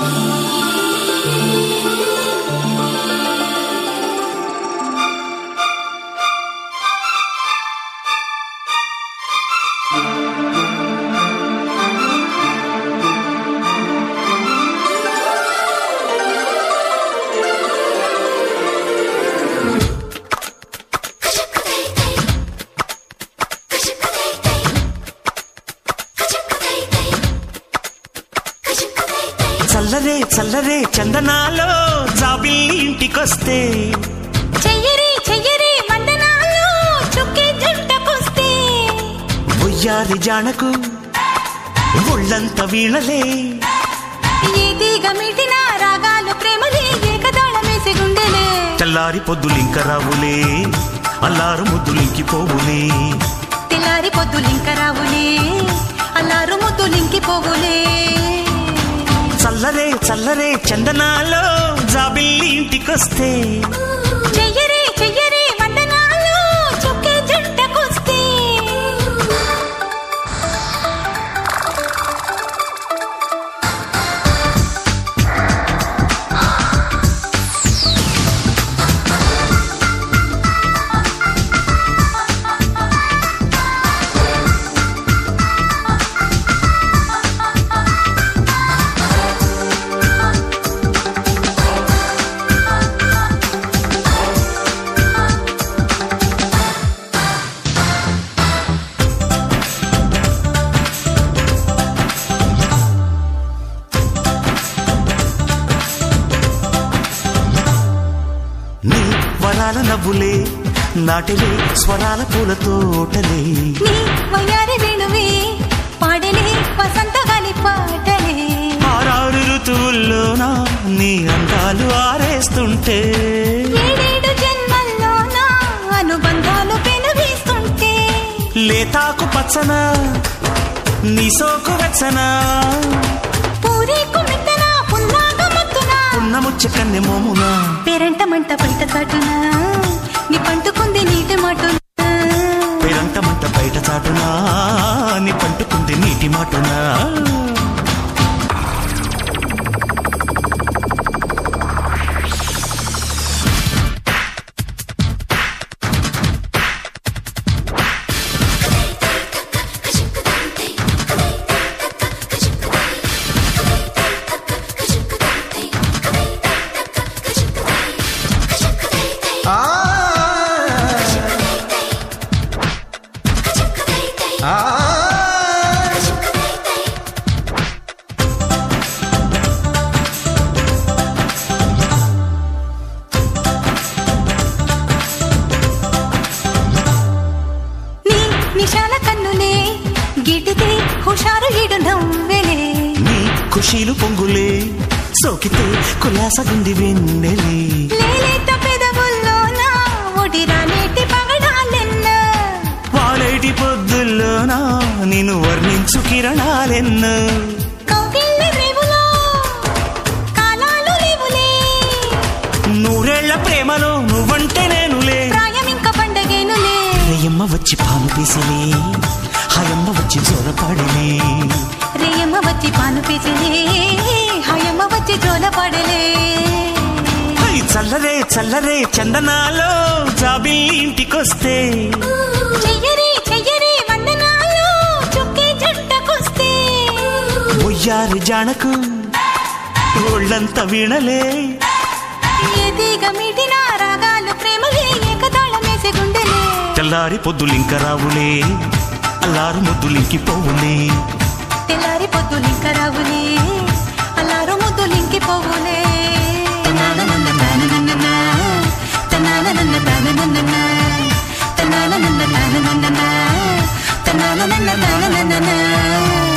చల్లరే చల్లరే చందనాలో జాబిల్లి ఇంటికొస్తే చెయ్యరే చెయ్యరే మందనాలో చుక్కే జంటకొస్తే ఉయ్యారి జానకు ఒళ్ళంత వీణలే ఏదిగ మిటిన రాగాలు ప్రేమలే ఏకదాళమేసి గుండెలే తెల్లారి పొద్దులింక రావులే అల్లారు ముద్దులింకిపోవులే తెల్లారి పొద్దులింక రావులే అల్లారు ముద్దులింకిపోవులే చల్లరే చల్లరే చందనాలో జాబిల్లి ఇంటికొస్తే చెయ్యరే చెయ్యరే వందనాలు చుక్కే జంటకొస్తే నీ వరాల నవ్వులే నాటిలే స్వరాల పూల తోటలే నీ వయ్యారి వేణువే పాడలే వసంత గాలి పాటలే ఆరారు ఋతువుల్లోనా నీ అందాలు ఆరేస్తుంటే ఏడేడు జన్మల్లోనా అనుబంధాలు పెనువీస్తుంటే లేతాకు పచ్చన నీ సోకు వెచ్చన పూరేకు మిట్టన పున్నాగ మత్తున ఉన్న ముచ్చ కన్నె మోమున పేరంట మంట బయట చాటున నీ పంటుకుంది నీటి మాటున పేరంట మంట బయట చాటునా నీ పంటుకుంది నీటి మాటునా నిశాల కన్నులే గిటితే హుషారు ఈడు నవ్వెలే నీ ఖుషీలు పొంగులే సోకితే కులాసగుంది వెన్నెలే లేలేత పెదవుల్లోనా ఒడిరానేటి పగడాలెన్న వాలేటి పొద్దుల్లోనా నిన్ను వర్ణించు కిరణాలెన్నో కౌగిళ్ళ రేవులో కాలాలు లేవులే నూరేళ్ల ప్రేమలో నువ్వంటే నేనులే ప్రాయం ఇంకా పండగేనులే రేయమ్మ వచ్చి పాలు తీసిలే హాయమ్మ వచ్చి జోలపాడలే రేయమ్మ వచ్చి పాను పేచలే హాయమ్మ వచ్చి జోలపాడలే చల్లరే చల్లరే చందనాలో జాబిల్లి ఇంటికొస్తే చెయ్యరే చెయ్యరే వందనాలు చుక్కే జంటకొస్తే ఉయ్యారి జానకు ఒళ్ళంత వీణలే ఏదిగ మిటిన రాగాలు ప్రేమలే ఏకతాళమేసి గుండెలే తెల్లారి పొద్దులింక రావులే అల్లారు ముద్దులింకిపోవులే తెల్లారి పొద్దులింక రావులే అల్లారు ముద్దులింకిపోవులే తనాల